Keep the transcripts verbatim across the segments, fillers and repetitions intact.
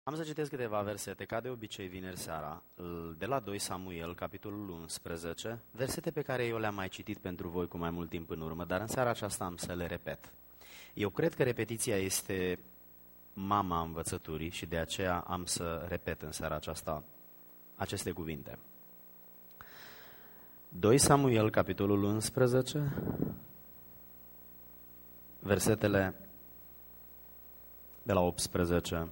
Am să citesc câteva versete, ca de obicei vineri seara, de la doi Samuel, capitolul unsprezece, versete pe care eu le-am mai citit pentru voi cu mai mult timp în urmă, dar în seara aceasta am să le repet. Eu cred că repetiția este mama învățăturii și de aceea am să repet în seara aceasta aceste cuvinte. doi Samuel, capitolul unsprezece, versetele de la optsprezece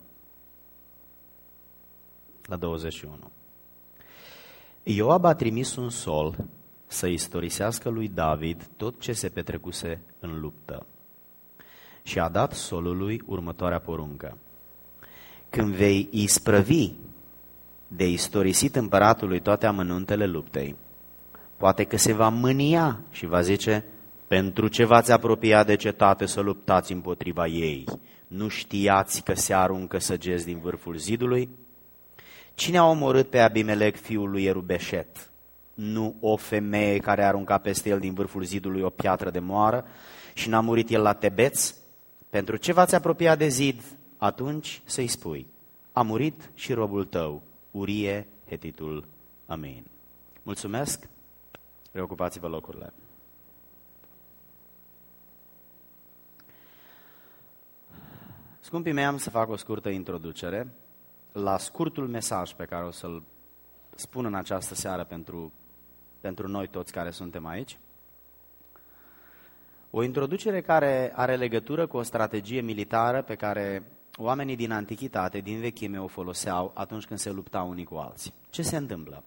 la douăzeci și unu. Ioab a trimis un sol să istorisească lui David tot ce se petrecuse în luptă și a dat solului următoarea poruncă. Când vei isprăvi de istorisit împăratului toate amănuntele luptei, poate că se va mânia și va zice: pentru ce v-ați apropiat de cetate să luptați împotriva ei? Nu știați că se aruncă săgeți din vârful zidului? Cine a omorât pe Abimelec, fiul lui Ierubeșet? Nu o femeie care a aruncat peste el din vârful zidului o piatră de moară și n-a murit el la Tebeț? Pentru ce v-ați apropiat de zid? Atunci să-i spui: a murit și robul tău, Urie Hetitul. Amin. Mulțumesc. Preocupați-vă locurile. Scumpii mei, am să fac o scurtă introducere la scurtul mesaj pe care o să-l spun în această seară pentru, pentru noi toți care suntem aici. O introducere care are legătură cu o strategie militară pe care oamenii din antichitate, din vechime, o foloseau atunci când se luptau unii cu alții. Ce se întâmplă?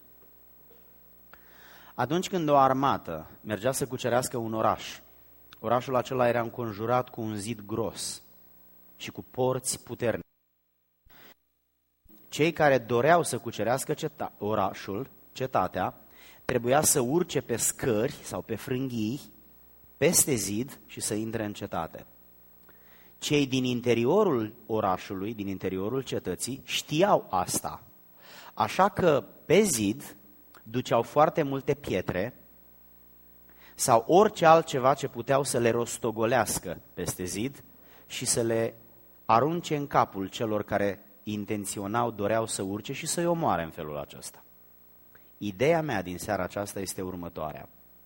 Atunci când o armată mergea să cucerească un oraș, orașul acela era înconjurat cu un zid gros și cu porți puternice. Cei care doreau să cucerească ceta- orașul, cetatea, trebuia să urce pe scări sau pe frânghii, peste zid și să intre în cetate. Cei din interiorul orașului, din interiorul cetății, știau asta. Așa că pe zid duceau foarte multe pietre sau orice altceva ce puteau să le rostogolească peste zid și să le arunce în capul celor care intenționau, doreau să urce și să-i omoare în felul acesta. Ideea mea din seara aceasta este următoarea.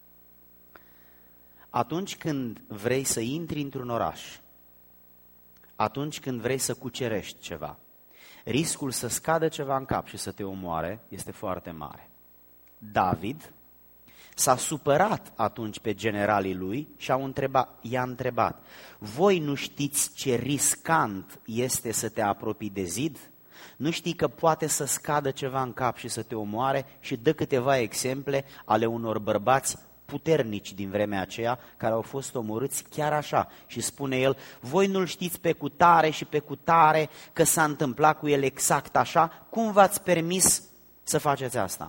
Atunci când vrei să intri într-un oraș, atunci când vrei să cucerești ceva, riscul să scadă ceva în cap și să te omoare este foarte mare. David s-a supărat atunci pe generalii lui și a întrebat, i-a întrebat: voi nu știți ce riscant este să te apropii de zid? Nu știi că poate să scadă ceva în cap și să te omoare? Și dă câteva exemple ale unor bărbați puternici din vremea aceea care au fost omorâți chiar așa. Și spune el: voi nu-l știți pe cutare și pe cutare că s-a întâmplat cu el exact așa? Cum v-ați permis să faceți asta?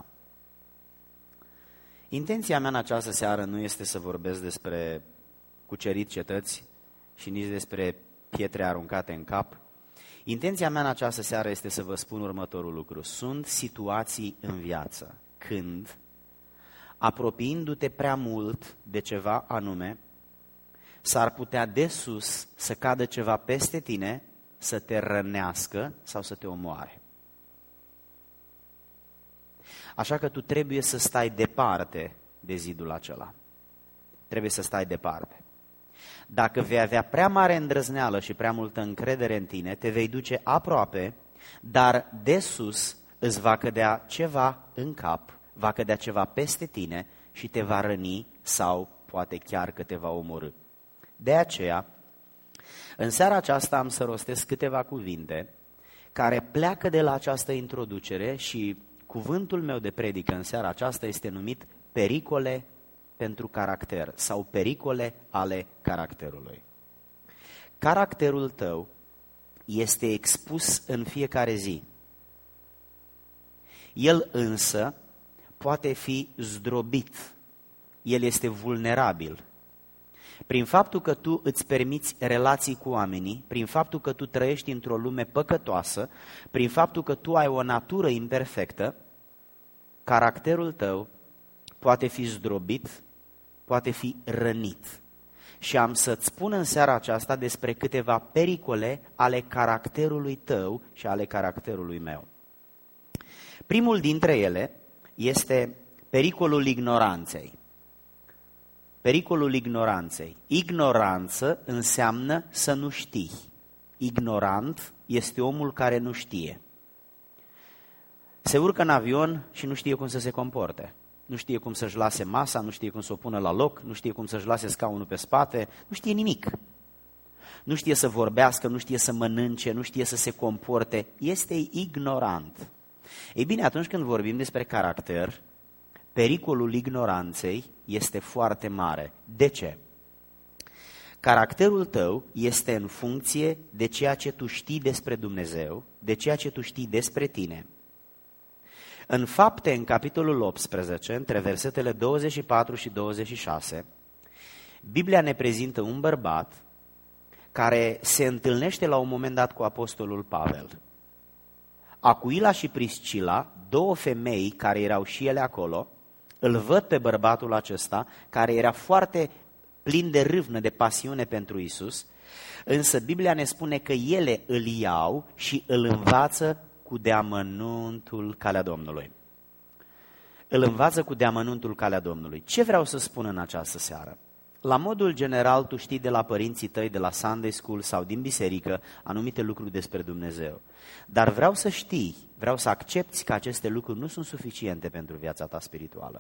Intenția mea în această seară nu este să vorbesc despre cucerit cetăți și nici despre pietre aruncate în cap. Intenția mea în această seară este să vă spun următorul lucru. Sunt situații în viață când, apropiindu-te prea mult de ceva anume, s-ar putea de sus să cadă ceva peste tine, să te rănească sau să te omoare. Așa că tu trebuie să stai departe de zidul acela. Trebuie să stai departe. Dacă vei avea prea mare îndrăzneală și prea multă încredere în tine, te vei duce aproape, dar de sus îți va cădea ceva în cap, va cădea ceva peste tine și te va răni sau poate chiar că te va omorî. De aceea, în seara aceasta am să rostesc câteva cuvinte care pleacă de la această introducere și cuvântul meu de predică în seara aceasta este numit pericole pentru caracter sau pericole ale caracterului. Caracterul tău este expus în fiecare zi. El însă poate fi zdrobit. El este vulnerabil. Prin faptul că tu îți permiți relații cu oamenii, prin faptul că tu trăiești într-o lume păcătoasă, prin faptul că tu ai o natură imperfectă, caracterul tău poate fi zdrobit, poate fi rănit. și am să-ți spun în seara aceasta despre câteva pericole ale caracterului tău și ale caracterului meu. Primul dintre ele este pericolul ignoranței. Pericolul ignoranței. Ignoranță înseamnă să nu știi. Ignorant este omul care nu știe. Se urcă în avion și nu știe cum să se comporte. Nu știe cum să-și lase masa, nu știe cum să o pună la loc, nu știe cum să-și lase scaunul pe spate, nu știe nimic. Nu știe să vorbească, nu știe să mănânce, nu știe să se comporte. Este ignorant. Ei bine, atunci când vorbim despre caracter, pericolul ignoranței este foarte mare. De ce? Caracterul tău este în funcție de ceea ce tu știi despre Dumnezeu, de ceea ce tu știi despre tine. În Fapte, în capitolul optsprezece, între versetele douăzeci și patru și douăzeci și șase, Biblia ne prezintă un bărbat care se întâlnește la un moment dat cu apostolul Pavel. Acuila și Priscila, două femei care erau și ele acolo, îl văd pe bărbatul acesta, care era foarte plin de râvnă, de pasiune pentru Isus, însă Biblia ne spune că ele îl iau și îl învață cu deamănuntul calea Domnului. Îl învață cu deamănuntul calea Domnului. Ce vreau să spun în această seară? La modul general, tu știi de la părinții tăi, de la Sunday School sau din biserică, anumite lucruri despre Dumnezeu. Dar vreau să știi, vreau să accepti că aceste lucruri nu sunt suficiente pentru viața ta spirituală.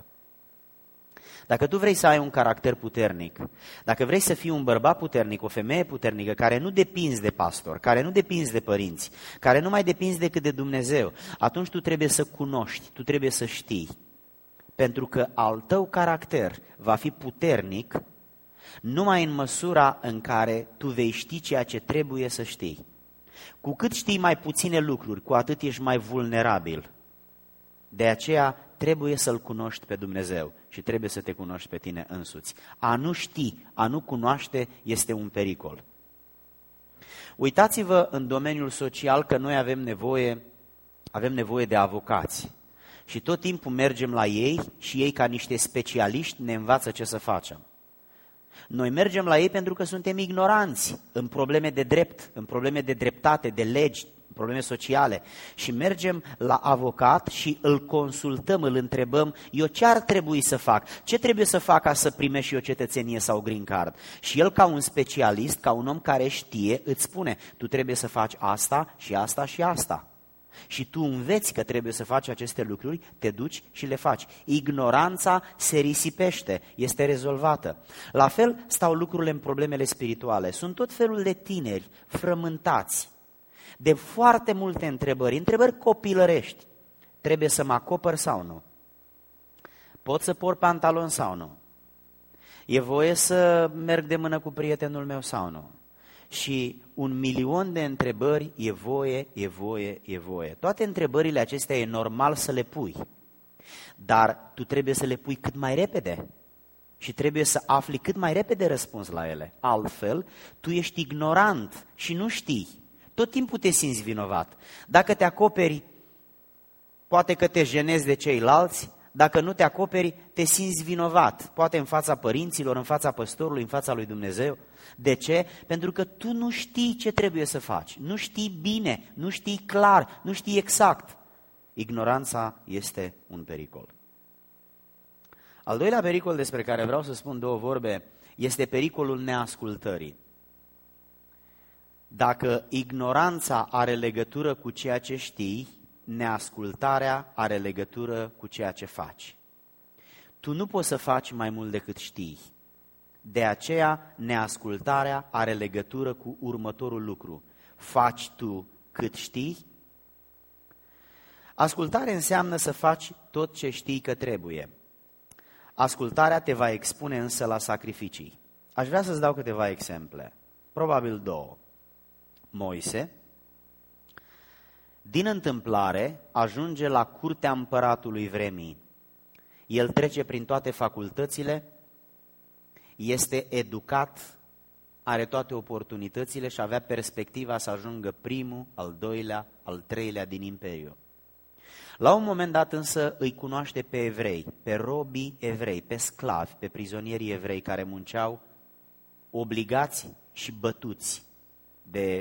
Dacă tu vrei să ai un caracter puternic, dacă vrei să fii un bărbat puternic, o femeie puternică, care nu depinzi de pastor, care nu depinzi de părinți, care nu mai depinzi decât de Dumnezeu, atunci tu trebuie să cunoști, tu trebuie să știi. Pentru că al tău caracter va fi puternic numai în măsura în care tu vei ști ceea ce trebuie să știi. Cu cât știi mai puține lucruri, cu atât ești mai vulnerabil. De aceea trebuie să-L cunoști pe Dumnezeu și trebuie să te cunoști pe tine însuți. A nu ști, a nu cunoaște este un pericol. Uitați-vă în domeniul social că noi avem nevoie, avem nevoie de avocați. Și tot timpul mergem la ei și ei ca niște specialiști ne învață ce să facem. Noi mergem la ei pentru că suntem ignoranți în probleme de drept, în probleme de dreptate, de legi, probleme sociale și mergem la avocat și îl consultăm, îl întrebăm, eu ce ar trebui să fac? Ce trebuie să fac ca să primești și eu cetățenie sau green card? Și el ca un specialist, ca un om care știe, îți spune, tu trebuie să faci asta și asta și asta. Și tu înveți că trebuie să faci aceste lucruri, te duci și le faci. Ignoranța se risipește, este rezolvată. La fel stau lucrurile în problemele spirituale. Sunt tot felul de tineri frământați de foarte multe întrebări, întrebări copilărești. Trebuie să mă acopăr sau nu? Pot să port pantalon sau nu? E voie să merg de mână cu prietenul meu sau nu? Și un milion de întrebări, e voie, e voie, e voie. Toate întrebările acestea e normal să le pui, dar tu trebuie să le pui cât mai repede și trebuie să afli cât mai repede răspuns la ele. Altfel, tu ești ignorant și nu știi. Tot timpul te simți vinovat. Dacă te acoperi, poate că te jenezi de ceilalți. Dacă nu te acoperi, te simți vinovat, poate în fața părinților, în fața păstorului, în fața lui Dumnezeu. De ce? Pentru că tu nu știi ce trebuie să faci, nu știi bine, nu știi clar, nu știi exact. Ignoranța este un pericol. Al doilea pericol despre care vreau să spun două vorbe este pericolul neascultării. Dacă ignoranța are legătură cu ceea ce știi, neascultarea are legătură cu ceea ce faci. Tu nu poți să faci mai mult decât știi. De aceea, neascultarea are legătură cu următorul lucru. Faci tu cât știi? Ascultare înseamnă să faci tot ce știi că trebuie. Ascultarea te va expune însă la sacrificii. Aș vrea să-ți dau câteva exemple. Probabil două. Moise, din întâmplare, ajunge la curtea împăratului vremii. El trece prin toate facultățile, este educat, are toate oportunitățile și avea perspectiva să ajungă primul, al doilea, al treilea din imperiu. La un moment dat însă îi cunoaște pe evrei, pe robii evrei, pe sclavi, pe prizonierii evrei care munceau obligați și bătuți de,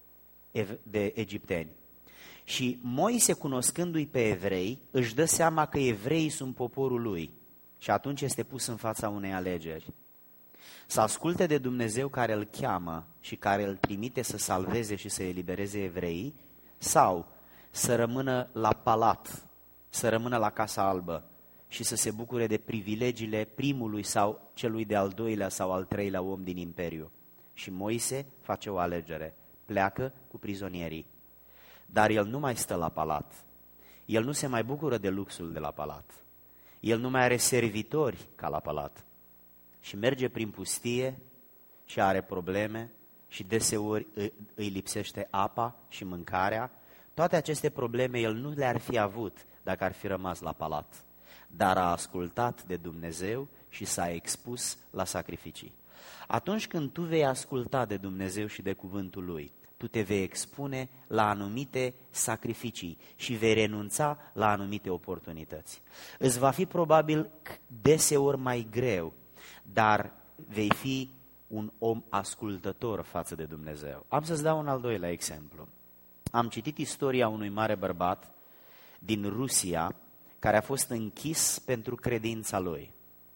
de egipteni. Și Moise, cunoscându-i pe evrei, își dă seama că evreii sunt poporul lui și atunci este pus în fața unei alegeri. Să asculte de Dumnezeu care îl cheamă și care îl trimite să salveze și să elibereze evreii, sau să rămână la palat, să rămână la Casa Albă și să se bucure de privilegiile primului sau celui de-al doilea sau al treilea om din imperiu. Și Moise face o alegere, pleacă cu prizonierii. Dar el nu mai stă la palat, el nu se mai bucură de luxul de la palat, el nu mai are servitori ca la palat și merge prin pustie și are probleme și deseori îi lipsește apa și mâncarea. Toate aceste probleme el nu le-ar fi avut dacă ar fi rămas la palat, dar a ascultat de Dumnezeu și s-a expus la sacrificii. Atunci când tu vei asculta de Dumnezeu și de cuvântul Lui, tu te vei expune la anumite sacrificii și vei renunța la anumite oportunități. Îți va fi probabil deseori mai greu, dar vei fi un om ascultător față de Dumnezeu. Am să-ți dau un al doilea exemplu. Am citit istoria unui mare bărbat din Rusia care a fost închis pentru credința lui.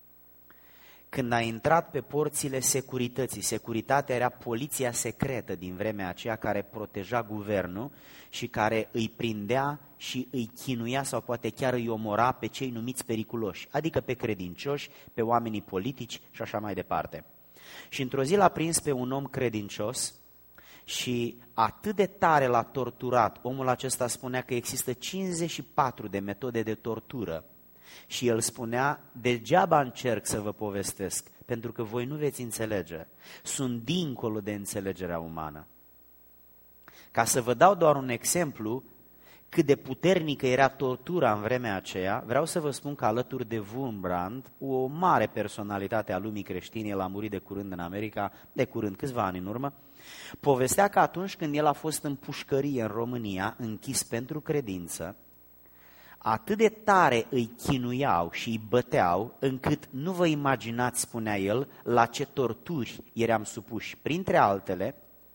Când a intrat pe porțile securității, securitatea era poliția secretă din vremea aceea care proteja guvernul și care îi prindea și îi chinuia sau poate chiar îi omora pe cei numiți periculoși, adică pe credincioși, pe oamenii politici și așa mai departe. Și într-o zi l-a prins pe un om credincios și atât de tare l-a torturat. Omul acesta spunea că există cincizeci și patru de metode de tortură. Și el spunea, degeaba încerc să vă povestesc, pentru că voi nu veți înțelege. Sunt dincolo de înțelegerea umană. Ca să vă dau doar un exemplu, cât de puternică era tortura în vremea aceea, vreau să vă spun că alături de Wurmbrand, o mare personalitate a lumii creștine, el a murit de curând în America, de curând, câțiva ani în urmă, povestea că atunci când el a fost în pușcărie în România, închis pentru credință, atât de tare îi chinuiau și îi băteau, încât nu vă imaginați, spunea el, la ce torturi eram supuși. Printre altele,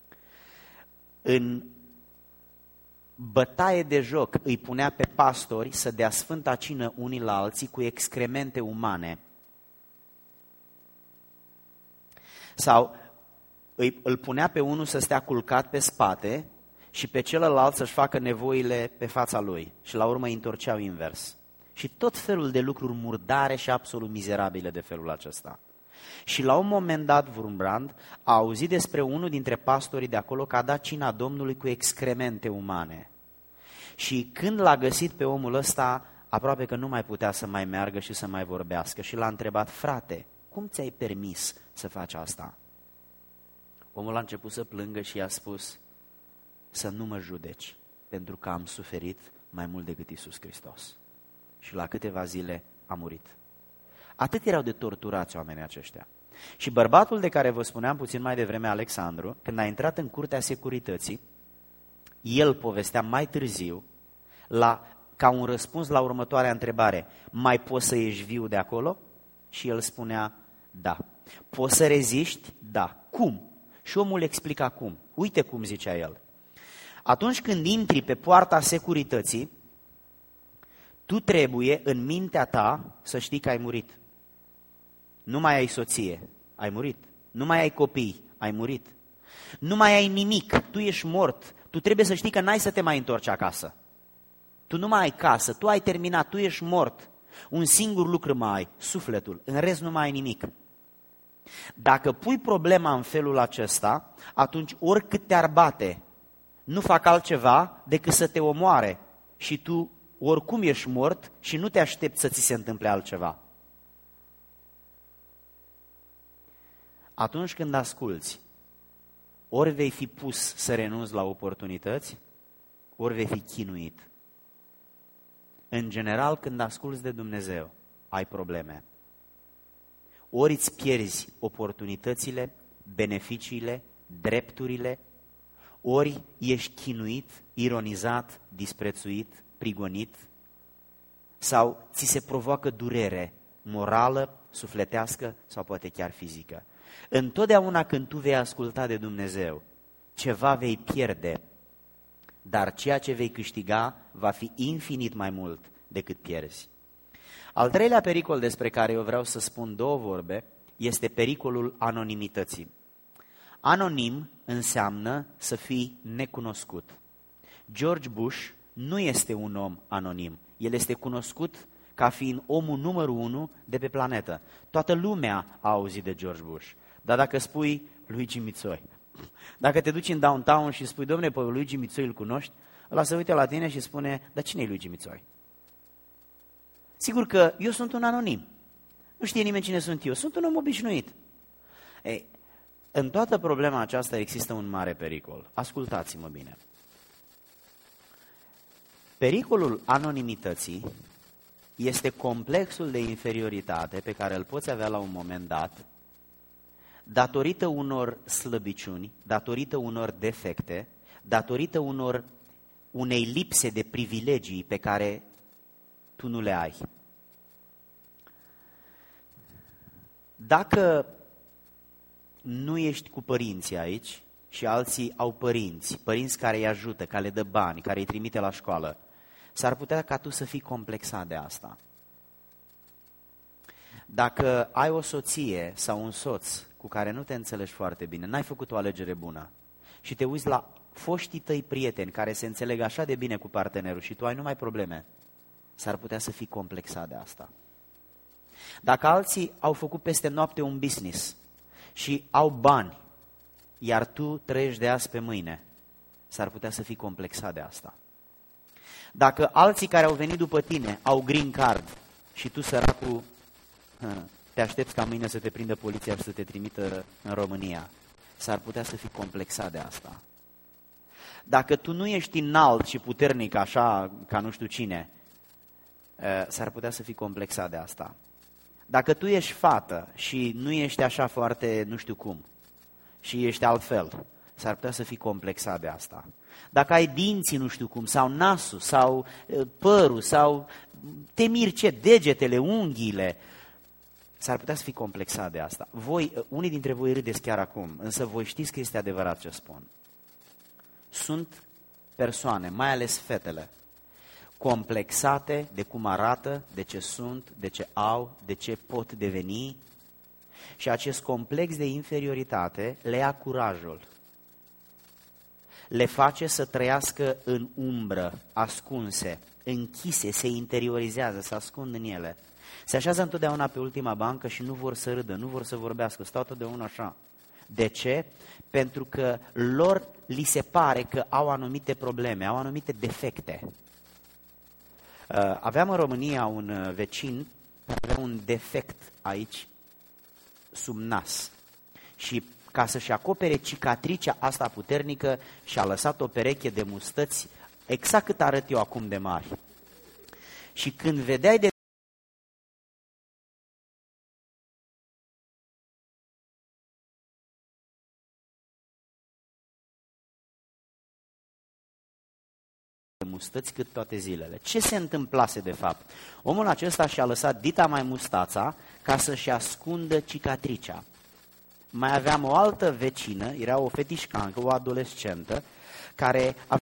în bătaie de joc îi punea pe pastori să dea sfânta cină unii la alții cu excremente umane. Sau îi, îl punea pe unul să stea culcat pe spate și pe celălalt să-și facă nevoile pe fața lui. Și la urmă îi întorceau invers. Și tot felul de lucruri murdare și absolut mizerabile de felul acesta. Și la un moment dat, Wurmbrand a auzit despre unul dintre pastorii de acolo că a dat cina Domnului cu excremente umane. Și când l-a găsit pe omul ăsta, aproape că nu mai putea să mai meargă și să mai vorbească. Și l-a întrebat, frate, cum ți-ai permis să faci asta? Omul a început să plângă și i-a spus, să nu mă judeci, pentru că am suferit mai mult decât Iisus Hristos. Și la câteva zile a murit. Atât erau de torturați oamenii aceștia. Și bărbatul de care vă spuneam puțin mai devreme, Alexandru, când a intrat în curtea securității, el povestea mai târziu, la, ca un răspuns la următoarea întrebare, mai poți să ieși viu de acolo? Și el spunea, da. Poți să reziști? Da. Cum? Și omul explica cum. Uite cum zicea el. Atunci când intri pe poarta securității, tu trebuie în mintea ta să știi că ai murit. Nu mai ai soție, ai murit. Nu mai ai copii, ai murit. Nu mai ai nimic, tu ești mort. Tu trebuie să știi că n-ai să te mai întorci acasă. Tu nu mai ai casă, tu ai terminat, tu ești mort. Un singur lucru mai ai, sufletul, în rest nu mai ai nimic. Dacă pui problema în felul acesta, atunci oricât te-ar bate, nu fac altceva decât să te omoare și tu oricum ești mort și nu te aștepți să ți se întâmple altceva. Atunci când asculți, ori vei fi pus să renunți la oportunități, ori vei fi chinuit. În general, când asculți de Dumnezeu, ai probleme. Ori îți pierzi oportunitățile, beneficiile, drepturile, ori ești chinuit, ironizat, disprețuit, prigonit, sau ți se provoacă durere morală, sufletească sau poate chiar fizică. Întotdeauna când tu vei asculta de Dumnezeu, ceva vei pierde, dar ceea ce vei câștiga va fi infinit mai mult decât pierzi. Al treilea pericol despre care eu vreau să spun două vorbe este pericolul anonimității. Anonim înseamnă să fii necunoscut. George Bush nu este un om anonim. El este cunoscut ca fiind omul numărul unu de pe planetă. Toată lumea a auzit de George Bush. Dar dacă spui Luigi Mițoi, dacă te duci în downtown și spui, dom'le, pe Luigi Mițoi îl cunoști, ăla se uită la tine și spune, dar cine e Luigi Mițoi? Sigur că eu sunt un anonim. Nu știe nimeni cine sunt eu. Sunt un om obișnuit. Ei, în toată problema aceasta există un mare pericol. Ascultați-mă bine. Pericolul anonimității este complexul de inferioritate pe care îl poți avea la un moment dat, datorită unor slăbiciuni, datorită unor defecte, datorită unor, unei lipse de privilegii pe care tu nu le ai. Dacă nu ești cu părinții aici și alții au părinți, părinți care îi ajută, care le dă bani, care îi trimite la școală, s-ar putea ca tu să fii complexat de asta. Dacă ai o soție sau un soț cu care nu te înțelegi foarte bine, n-ai făcut o alegere bună și te uiți la foștii tăi prieteni care se înțeleg așa de bine cu partenerul și tu ai numai probleme, s-ar putea să fii complexat de asta. Dacă alții au făcut peste noapte un business și au bani, iar tu trăiești de azi pe mâine, s-ar putea să fii complexat de asta. Dacă alții care au venit după tine au green card și tu, săracul, te aștepți ca mâine să te prindă poliția și să te trimită în România, s-ar putea să fii complexat de asta. Dacă tu nu ești înalt și puternic așa ca nu știu cine, s-ar putea să fii complexat de asta. Dacă tu ești fată și nu ești așa foarte nu știu cum și ești altfel, s-ar putea să fii complexat de asta. Dacă ai dinții nu știu cum, sau nasul, sau părul, sau te miri ce, degetele, unghiile, s-ar putea să fii complexat de asta. Voi, unii dintre voi râdeți chiar acum, însă voi știți că este adevărat ce spun. Sunt persoane, mai ales fetele, complexate de cum arată, de ce sunt, de ce au, de ce pot deveni, și acest complex de inferioritate le ia curajul. Le face să trăiască în umbră, ascunse, închise, se interiorizează, se ascund în ele. Se așează întotdeauna pe ultima bancă și nu vor să râdă, nu vor să vorbească, stau totdeauna așa. De ce? Pentru că lor li se pare că au anumite probleme, au anumite defecte. Aveam în România un vecin care avea un defect aici, sub nas. Și ca să-și acopere cicatricea asta puternică, și-a lăsat o pereche de mustăți exact cât arăt eu acum de mari. Și când vedeai de mustăți cât toate zilele. Ce se întâmplase de fapt? Omul acesta și-a lăsat dita mai mustața ca să-și ascundă cicatricea. Mai aveam o altă vecină, era o fetișcancă, o adolescentă, care avea